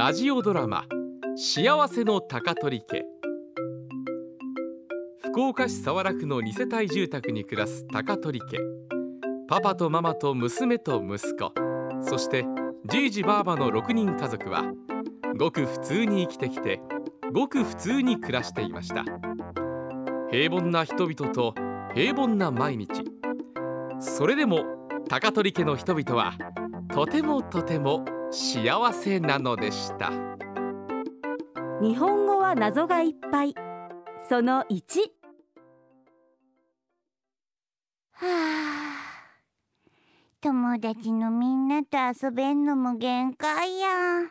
ラジオドラマ幸せの高取家。福岡市早良区の2世帯住宅に暮らす高取家。パパとママと娘と息子、そしてじいじばあばの6人家族はごく普通に生きてきて、ごく普通に暮らしていました。平凡な人々と平凡な毎日。それでも高取家の人々はとてもとても幸せなのでした。 日本語は謎がいっぱい。その1。 友達のみんなと遊べんのも限界や。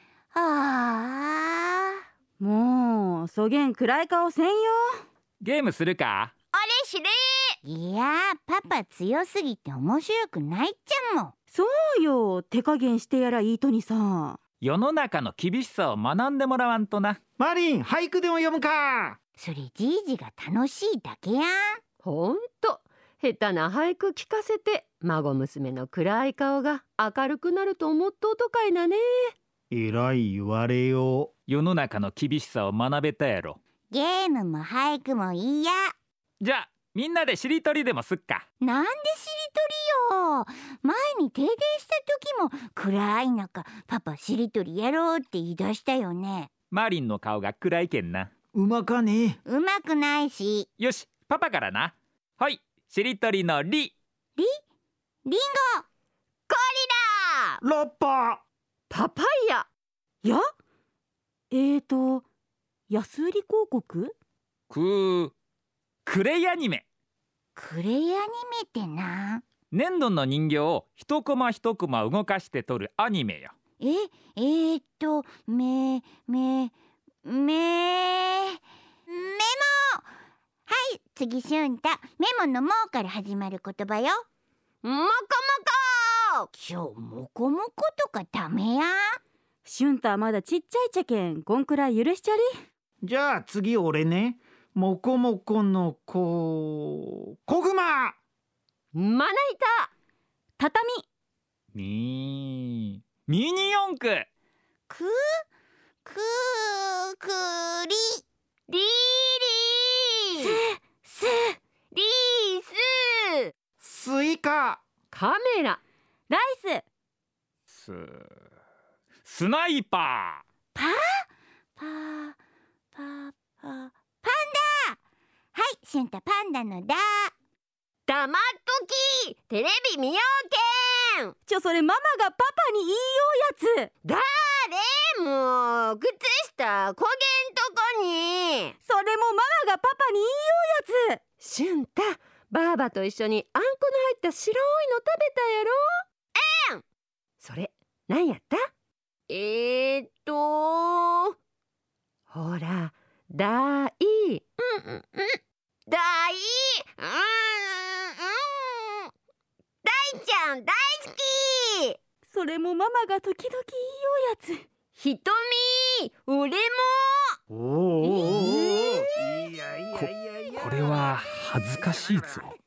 もうそげん暗い顔せんよ。 ゲームするか？ あれしれいや、パパ強すぎて面白くないっちゃもん。 そうよ、手加減してやらいいとにさ。 世の中の厳しさを学んでもらわんとな。 マリン、俳句でも読むか？ それじいじが楽しいだけやん。 ほんと下手な俳句聞かせて孫娘の暗い顔が明るくなると思っとうとかいなね。 えらい言われよ。 世の中の厳しさを学べたやろ。 ゲームも俳句もいいや。 じゃあみんなでしりとりでもすっか。 なんでしりとりよ。前に停電した時も暗い中パパしりとりやろうって言い出したよね。 マリンの顔が暗いけんな。 うまかね。 うまくないし。 よし、パパからな。はい、しりとりのり。 リンゴ。ゴリラ。 ラッパ。 パパイヤ。 や安売り広告？ クレイアニメ。 クレイアニメってな。 粘土の人形を一コマ一コマ動かして撮るアニメよ。 メモ。はい、次しゅんた。メモのもうから始まる言葉よ。もこもこ。もこもことかダメや。 しゅんたまだちっちゃいちゃけん、こんくらい許しちゃり。 じゃあ次俺ね。もこもこのこぐま。 まな板。 畳。 ミニ四駆。 くりリーススイカ。 カメラ。 ライス。 スナイパー。 パンダ。はい、しゅんたパンダのだ。 黙っとき。テレビ見ようけん。 それママがパパに言いようやつ。 だれもう靴下こげんとこに。 それもママがパパに言いようやつ。 しゅんた、ばあばと一緒にあんこの入った白いの食べたやろ。それなんやった？ほら、大ちゃん大好き。 それもママが時々言いようやつ。 ひとみ、俺も。 これは恥ずかしいぞ。